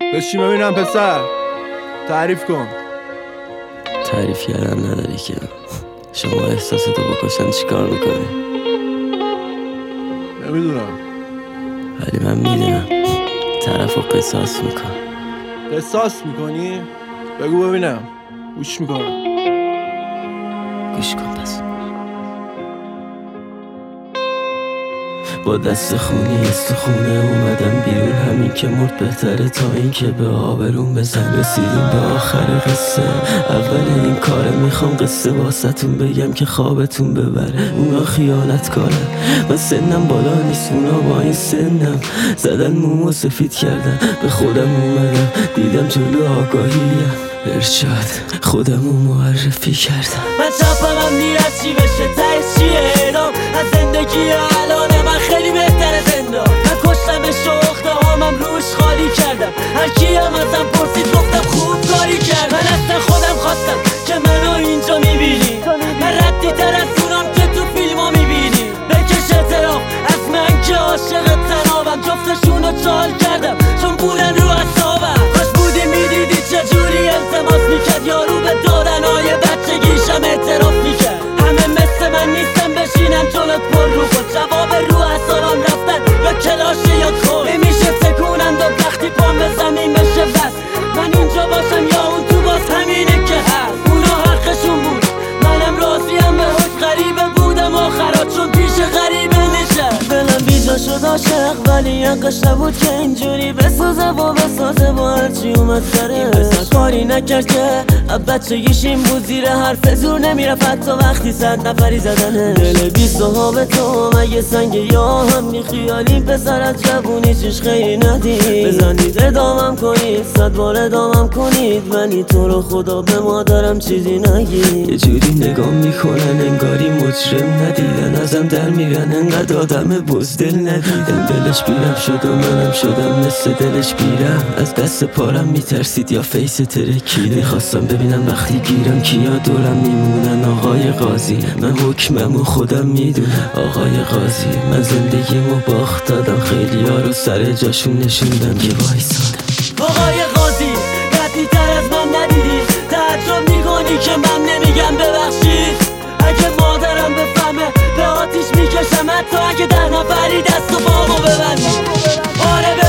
بشین ببینم پسر، تعریف کن. تعریف کردن نداری که شما احساستو بکشن چیکار میکنی؟ نمیدونم، ولی من میدونم. طرفو قصاص میکنم. قصاص میکنی؟ بگو ببینم، گوش میکنم. گوش کن پس. با دست خونی استخونه اومدم بیرون، همین که مرد بهتره تا این که به آبرون بزن. رسیدیم به آخر قصه، اول این کاره میخوام قصه واسهتون بگم که خوابتون ببره. اونا خیانت کارن، من سنم بالا نیست، اونا با این سنم زدن مومو سفید کردن. به خودم اومدم دیدم جلو آگاهیم، ارشاد خودمو معرفی کردم. من چپمم میرد چی بشه تهش چیه اعدام از زندگی الانه، من خیلی بهتره زندان. من کشتمش و اخته هامم روش خالی کردم. هر کی هم ازم پرسید گفتم خوب کاری کرد. من اصلا خودم خواستم که منو اینجا میبینی، من ردی تر از اونم که تو فیلما میبینی. بکش اعتراف از من که عاشق تنابم، جفتشونو چال کردم چون بودن رو اعصابم. کاش بودی میدیدی چجوری التماس میکرد یارو به دادنهای بچگیشم اعتراف میکرد. همه مثل من نیستم بشینم جلوت پر رو خود، جواب رو اعصابم رفتن یا کلاشه یا خود. نمیشه تکونم داد وقتی پام به زمین بشه بس. من اینجا باشم یا اون تو باز همینه که هست. اونا حقشون بود، منم راضیم به حکم. غریبه بودم آخرات چون پیش غریبه نشست. دلم بیجا شد عاشق ولی حقش نبود که اینجوری بسازه و بسازه با هرچی اومد سره. کاری نکرد که بچگیش این بود، زیر حرف زور نمیرفت حتی وقتی 100 نفری زدنه. دل بی صحاب تو مگه سنگ یا هم بی خیالیم، پسر از جوونی چیش خیلی ندید. بزنید ادامم کنید 100 بار ادامم کنید، منی تو رو خدا به مادرم چیزی نگید. یه جوری نگاه میکنن انگاری مجرم ندیدن، ازم در میرن انقدر آدم بزدل ندیدن. دلش بیرم شد و منم شدم مثل دلش بیرم، از دست پارم میترسید یا فیس ترکیده. میخواستم ببینم وقتی گیرم کیا دورم میمونن. آقای قاضی من حکمم و خودم میدونم. آقای قاضی من زندگیمو باخت دادم، خیلی ها رو سر جاشون نشوندم که وایسادم. آقای قاضی ردی تر از من ندیدی، تعجب میکنی که من نمیگم ببخشید. اگه مادرم بفهمه به آتیش میکشم، حتی اگه 10 نفری دست و پامو ببندی. آره